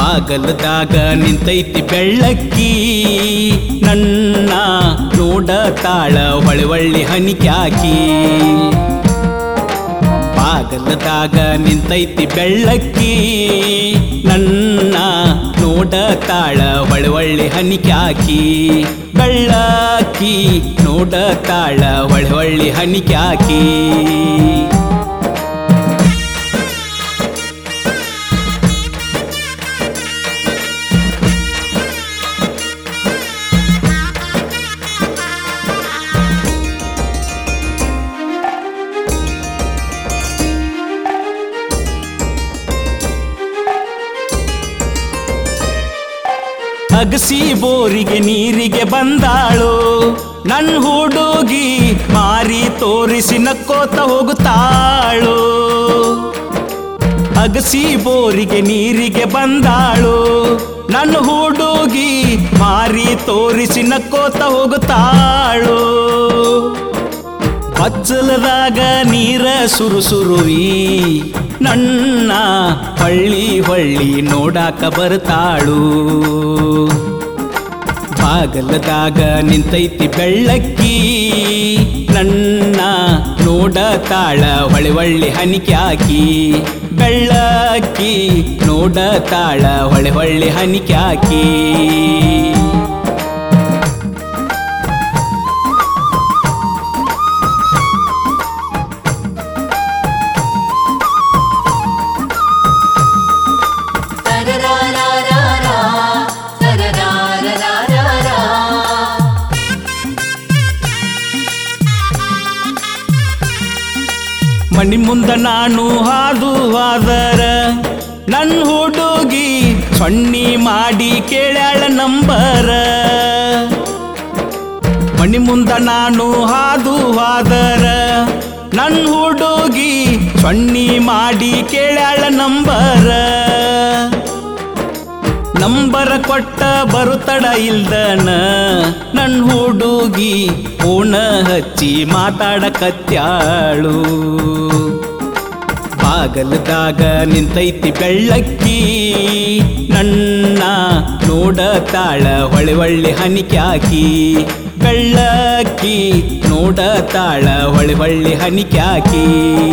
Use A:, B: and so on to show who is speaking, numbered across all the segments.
A: ಬಾಗಲದಾಗ ನಿಂತೈತಿ ಬೆಳ್ಳಕ್ಕಿ ನನ್ನ ನೋಡತಾಳ ಹೊಳವಳ್ಳಿ ಹನಿಕ್ಯಾಕಿ ಬಾಗಲದಾಗ ನಿಂತೈತಿ ಬೆಳ್ಳಕ್ಕಿ ನನ್ನ ನೋಡತಾಳ ಹೊಳವಳ್ಳಿ ಹನಿಕ್ಯಾಕಿ ಬೆಳ್ಳಕ್ಕಿ ನೋಡತಾಳ ಹೊಳವಳ್ಳಿ ಹನಿಕ್ಯಾಕಿ ಅಗಸಿ ಬೋರಿಗೆ ನೀರಿಗೆ ಬಂದಾಳು ನನ್ ಹುಡುಗಿ ಮಾರಿ ತೋರಿಸಿ ನಕ್ಕೋತ ಹೋಗುತ್ತಾಳು ಅಗಸಿ ಬೋರಿಗೆ ನೀರಿಗೆ ಬಂದಾಳು ನನ್ ಹುಡುಗಿ ಮಾರಿ ತೋರಿಸಿ ನಕ್ಕೋತ ಹೋಗುತ್ತಾಳು ಬಚ್ಚಲದಾಗ ನೀರ ಸುರುಸುರುವಿ ನನ್ನ ಹೊಳ್ಳಿ ಹೊಳ್ಳಿ ನೋಡಾಕ ಬರ್ತಾಳು ಬಾಗಲದಾಗ ನಿಂತೈತಿ ಬೆಳ್ಳಕ್ಕಿ ನನ್ನ ನೋಡತಾಳ ಹೊಳವಳ್ಳಿ ಹನಿಕ್ಯಾಕಿ ಬೆಳ್ಳಕ್ಕಿ ನೋಡತಾಳ ಹೊಳವಳ್ಳಿ ಹನಿಕ್ಯಾಕಿ ಮನಿ ಮುಂದ ನಾನು ಹಾದು ಹಾದರ ನನ್ ಹುಡುಗಿ ಸೊನ್ನಿ ಮಾಡಿ ಕೇಳ್ಯಾಳ ನಂಬರ ಮನಿ ಮುಂದ ನಾನು ಹಾದು ಹಾದರ ನನ್ ಹುಡುಗಿ ಸೊನ್ನಿ ಮಾಡಿ ಕೇಳ್ಯಾಳ ನಂಬರ ಕೊಟ್ಟ ಬರುತ್ತಡ ಇಲ್ದನ ನನ್ ಹುಡುಗಿ ಫೋನ ಹಚ್ಚಿ ಮಾತಾಡಕತ್ಯಾಳು ಬಾಗಲದಾಗ ನಿಂತೈತಿ ಬೆಳ್ಳಕ್ಕಿ ನನ್ನ ನೋಡತಾಳ ಹೊಳವಳ್ಳಿ ಹನಿಕ್ಯಾಕಿ ಬೆಳ್ಳಕ್ಕಿ ನೋಡತಾಳ ಹೊಳವಳ್ಳಿ ಹನಿಕ್ಯಾಕಿ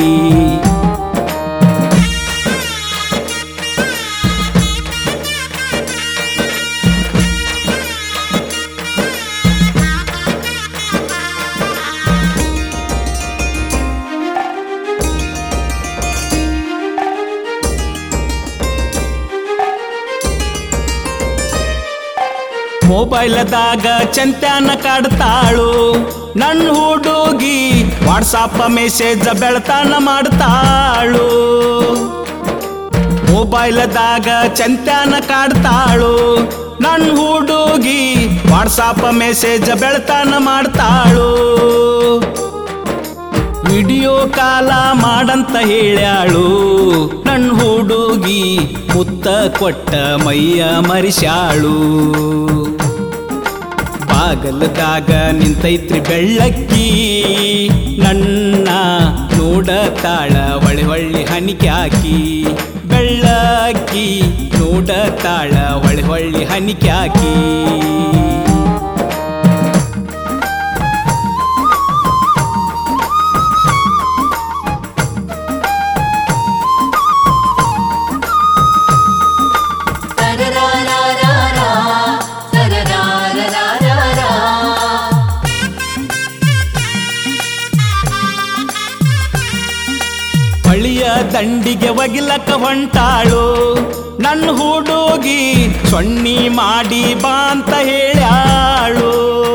A: ಮೊಬೈಲದಾಗ ಚಂತ್ಯಾನ ಕಾಡ್ತಾಳು ನನ್ ಹುಡುಗಿ ವಾಟ್ಸಾಪ್ ಮೆಸೇಜ್ ಬೆಳತಾನ ಮಾಡ್ತಾಳು ಮೊಬೈಲದಾಗ ಚಂತ್ಯಾನ ಕಾಡ್ತಾಳು ನನ್ ಹುಡುಗಿ ವಾಟ್ಸಾಪ್ ಮೆಸೇಜ್ ಬೆಳತಾನ ಮಾಡ್ತಾಳು ವಿಡಿಯೋ ಕಾಲ ಮಾಡಂತ ಹೇಳ್ಯಾಳು ನನ್ ಹುಡುಗಿ ಮುತ್ತ ಕೊಟ್ಟ ಮೈಯ ಮರಿಸ್ಯಾಳು ಬಾಗಲದಾಗ ನಿಂತೈತ್ರಿ ಬೆಳ್ಳಕ್ಕಿ ನನ್ನ ನೋಡತಾಳ ಹೊಳವಳ್ಳಿ ಹನಿಕ್ಯಾಕಿ ಬೆಳ್ಳಕ್ಕಿ ನೋಡತಾಳ ಹೊಳವಳ್ಳಿ ಹನಿಕ್ಯಾಕಿ ಬಳಿಯ ದಂಡಿಗೆ ಒಗಿಲಕ್ಕ ಹೊಂಟಾಳು ನನ್ನ ಹುಡುಗಿ ಸೊನ್ನಿ ಮಾಡಿ ಬಾ ಅಂತ ಹೇಳ್ಯಾಳು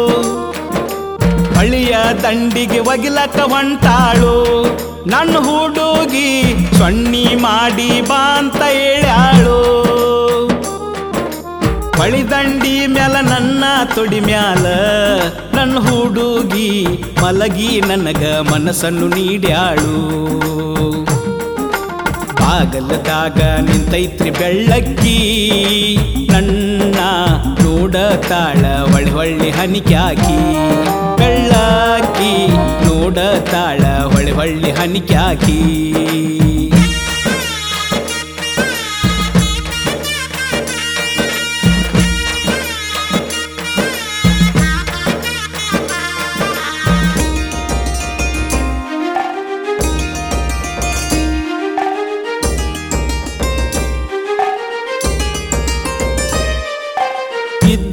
A: ಬಳಿಯ ದಂಡಿಗೆ ಒಗಿಲಕ್ಕ ಹೊಂಟಾಳು ನನ್ನ ಹುಡುಗಿ ಸೊನ್ನಿ ಮಾಡಿ ಬಾ ಅಂತ ಹೇಳ್ಯಾಳು ಬಳಿ ದಂಡಿ ಮ್ಯಾಲ ನನ್ನ ತೊಡಿ ಮ್ಯಾಲ ನನ್ನ ಹುಡುಗಿ ಮಲಗಿ ನನಗ ಮನಸ್ಸನ್ನು ನೀಡ್ಯಾಳು ಬಾಗಲದಾಗ ನಿಂತೈತ್ರಿ ಬೆಳ್ಳಕ್ಕಿ ನನ್ನ ನೋಡತಾಳ ಹೊಳವಳ್ಳಿ ಹನಿಕ್ಯಾಕಿ ಬೆಳ್ಳಕ್ಕಿ ನೋಡತಾಳ ಹೊಳವಳ್ಳಿ ಹನಿಕ್ಯಾಕಿ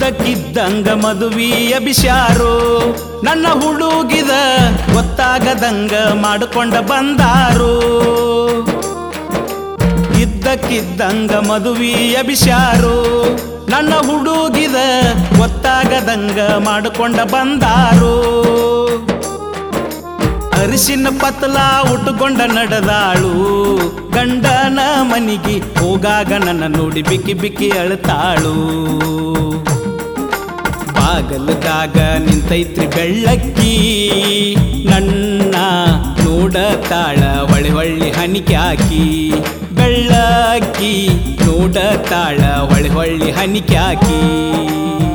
A: ಇದ್ದಕ್ಕಿದ್ದಂಗ ಮದುವೆಯ ಬಿಷಾರು ನನ್ನ ಹುಡುಗಿದ ಗೊತ್ತಾಗದಂಗ ಮಾಡಿಕೊಂಡ ಬಂದಾರು ಇದ್ದಕ್ಕಿದ್ದಂಗ ಮದುವೆಯ ಬಿಷಾರು ನನ್ನ ಹುಡುಗಿದ ಗೊತ್ತಾಗದಂಗ ಮಾಡಿಕೊಂಡ ಬಂದಾರು ಅರಿಶಿನ ಪತ್ತಲ ಉಟ್ಟುಕೊಂಡ ನಡೆದಾಳು ಗಂಡನ ಮನಿಗೆ ಹೋಗಾಗ ನನ್ನ ನೋಡಿ ಬಿಕ್ಕಿ ಬಿಕ್ಕಿ ಅಳ್ತಾಳು ಬಾಗಲದಾಗ ನಿಂತೈತ್ರಿ ಬೆಳ್ಳಕ್ಕಿ ನನ್ನ ನೋಡತಾಳ ಹೊಳಿ ಹೊಳ್ಳಿ ಹನಿಕೆ ಹಾಕಿ ಬೆಳ್ಳಕ್ಕಿ ನೋಡತಾಳ ಹೊಳಿ ಹೊಳ್ಳಿ ಹನಿಕೆ ಹಾಕಿ